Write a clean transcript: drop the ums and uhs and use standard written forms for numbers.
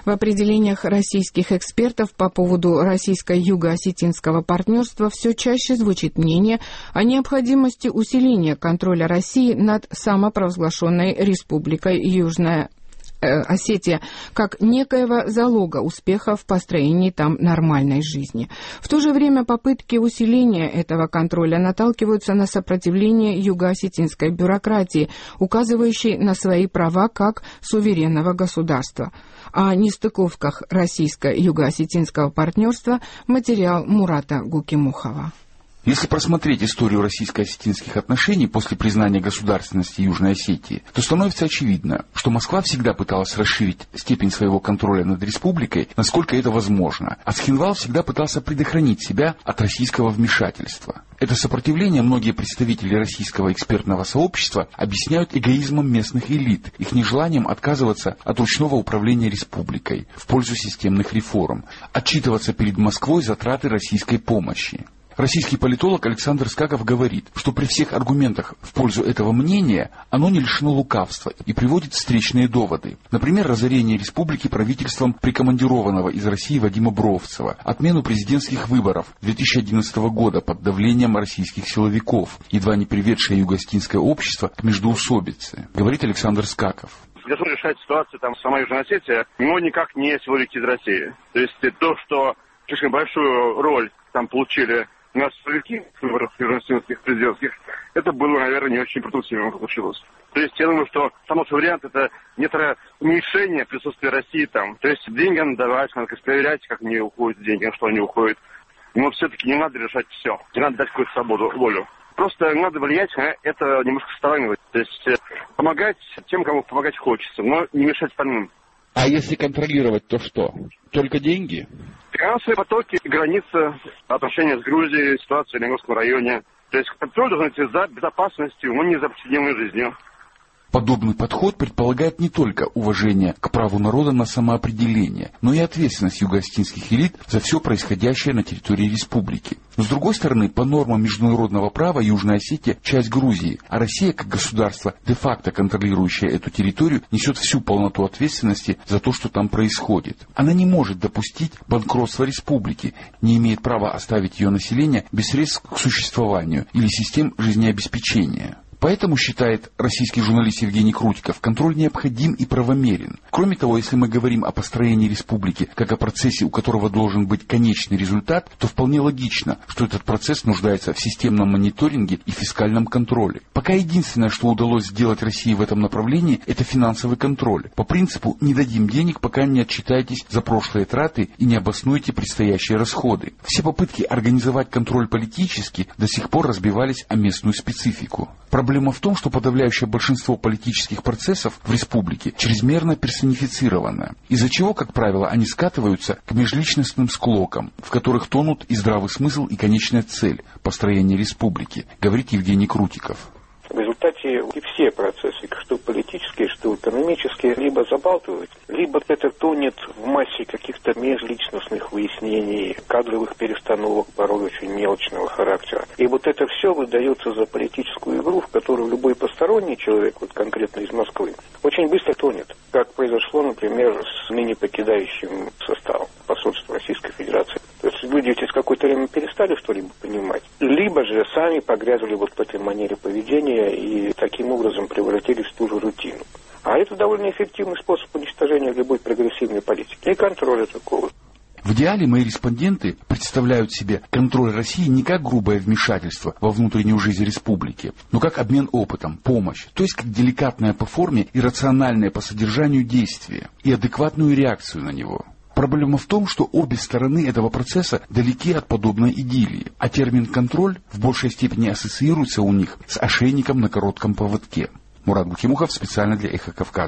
В определениях российских экспертов по поводу российско-юго-осетинского партнерства все чаще звучит мнение о необходимости усиления контроля России над самопровозглашенной Республикой Южная Осетия как некоего залога успеха в построении там нормальной жизни. В то же время попытки усиления этого контроля наталкиваются на сопротивление юго-осетинской бюрократии, указывающей на свои права как суверенного государства. О нестыковках российско-юго-осетинского партнерства материал Мурата Гукимухова. Если просмотреть историю российско-осетинских отношений после признания государственности Южной Осетии, то становится очевидно, что Москва всегда пыталась расширить степень своего контроля над республикой, насколько это возможно, а Цхинвал всегда пытался предохранить себя от российского вмешательства. Это сопротивление многие представители российского экспертного сообщества объясняют эгоизмом местных элит, их нежеланием отказываться от ручного управления республикой в пользу системных реформ, отчитываться перед Москвой за траты российской помощи. Российский политолог Александр Скаков говорит, что при всех аргументах в пользу этого мнения оно не лишено лукавства и приводит встречные доводы. Например, разорение республики правительством прикомандированного из России Вадима Бровцева, отмену президентских выборов 2011 года под давлением российских силовиков, едва не приведшее юго-осетинское общество к междоусобице, говорит Александр Скаков. Для того, чтобы решать ситуацию, там сама Южная Осетия, но никак не силовики из России. То есть то, что слишком большую роль там получили нас силовики в выборах южно-осетинских президентских, это было, наверное, не очень продуктивно получилось. То есть я думаю, что самый вариант это некоторое уменьшение присутствия России там. То есть деньги надо давать, надо проверять, как они уходят деньги, на что они уходят. Но все-таки не надо решать все. Не надо дать какую-то свободу, волю. Просто надо влиять на это немножко сторонне. То есть помогать тем, кому помогать хочется, но не мешать остальным. А если контролировать, то что? Только деньги? Финансовые потоки, границы, отношения с Грузией, ситуация в Ленинском районе. То есть контроль должен идти за безопасностью, но не за повседневной жизнью. Подобный подход предполагает не только уважение к праву народа на самоопределение, но и ответственность юго-осетинских элит за все происходящее на территории республики. Но с другой стороны, по нормам международного права Южная Осетия – часть Грузии, а Россия, как государство, де-факто контролирующее эту территорию, несет всю полноту ответственности за то, что там происходит. Она не может допустить банкротства республики, не имеет права оставить ее население без средств к существованию или систем жизнеобеспечения. Поэтому, считает российский журналист Евгений Крутиков, контроль необходим и правомерен. Кроме того, если мы говорим о построении республики как о процессе, у которого должен быть конечный результат, то вполне логично, что этот процесс нуждается в системном мониторинге и фискальном контроле. Пока единственное, что удалось сделать России в этом направлении, это финансовый контроль. По принципу «не дадим денег, пока не отчитаетесь за прошлые траты и не обоснуете предстоящие расходы». Все попытки организовать контроль политически до сих пор разбивались о местную специфику. Проблема в том, что подавляющее большинство политических процессов в республике чрезмерно персонифицировано, из-за чего, как правило, они скатываются к межличностным склокам, в которых тонут и здравый смысл, и конечная цель построения республики, говорит Евгений Крутиков. В результате все процессы, что политические, что экономические, либо забалтывают, либо это тонет в массе каких-то межличностных выяснений, кадровых перестановок, порой очень мелочного характера. И вот это все выдается за политическую игру, в которую любой посторонний человек, вот конкретно из Москвы, очень быстро тонет, как произошло, например, с ныне покидающим составом посольства Российской Федерации. То есть люди через какое-то время перестали что-либо понимать, либо же сами погрязли вот в этой манере поведения и таким образом превратились в ту же рутину. А это довольно эффективный способ уничтожения любой прогрессивной политики и контроля такого. В идеале мои респонденты представляют себе контроль России не как грубое вмешательство во внутреннюю жизнь республики, но как обмен опытом, помощь, то есть как деликатное по форме и рациональное по содержанию действие и адекватную реакцию на него. Проблема в том, что обе стороны этого процесса далеки от подобной идиллии, а термин «контроль» в большей степени ассоциируется у них с ошейником на коротком поводке. Мурат Гукимухов специально для «Эхо Кавказа».